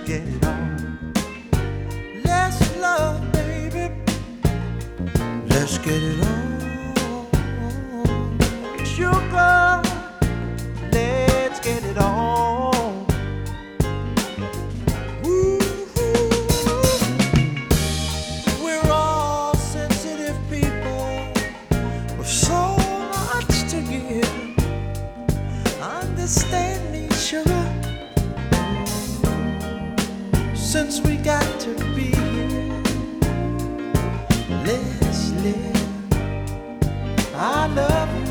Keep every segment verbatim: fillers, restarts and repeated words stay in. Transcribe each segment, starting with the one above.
get it on. Let's love, baby. Let's get it on. Sugar, let's get it on. Ooh, we're all sensitive people with so much to give. Understand me, sugar. Since we got to be here, let's live. I love you.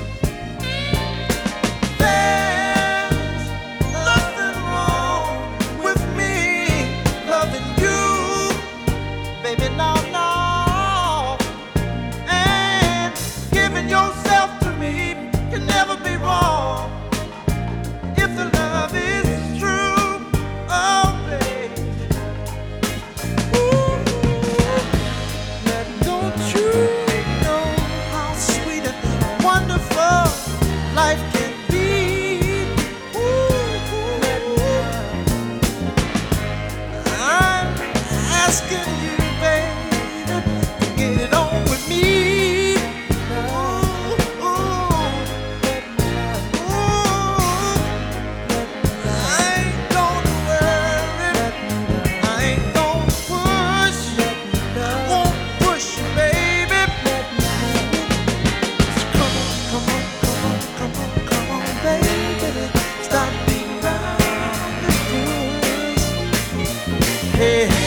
There's nothing wrong with me loving you, baby, no, no. And giving yourself to me can never be wrong if the love is true. Oh, baby. Ooh, now don't you know how sweet and wonderful life can be? Ooh, I'm asking you, baby, to get it on with me. Ooh, ooh, ooh. I ain't gonna worry, I ain't gonna push, I won't push you, baby. So come on, come on, come on, come on, come on, baby. Stop being around the bush. Hey.